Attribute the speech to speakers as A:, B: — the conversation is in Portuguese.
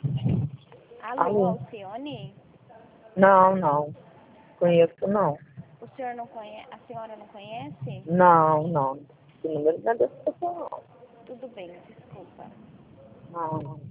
A: Alô,
B: Alô?
A: Alcione?
B: Não, não. Conheço não.
A: O senhor não conhece, a senhora não conhece?
B: Não, não. Esse número não é dessa pessoa, não.
A: Tudo bem, desculpa.
B: Não, não.